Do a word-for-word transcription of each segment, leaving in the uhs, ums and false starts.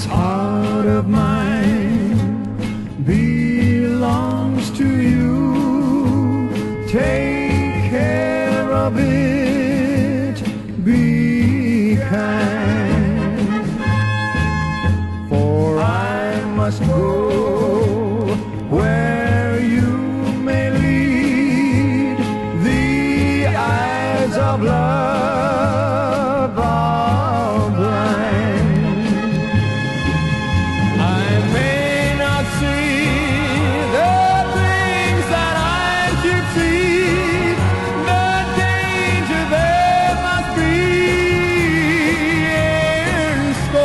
This heart of mine belongs to you. Take care of it, be kind, for I must go where you may lead. The eyes of love are blind. I may not see the things that I should see, the danger there must be in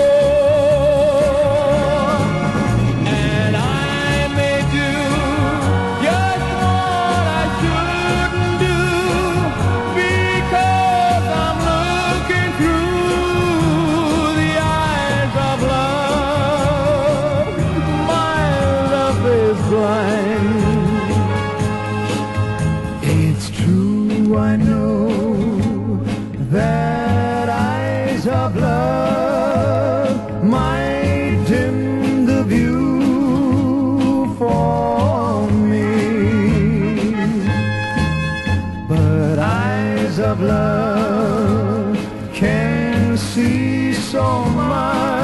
store, and I may do just what I shouldn't do, because I'm looking through the eyes of love. My love is blind. It's true, I know, that eyes of love might dim the view for me, but eyes of love can see so much.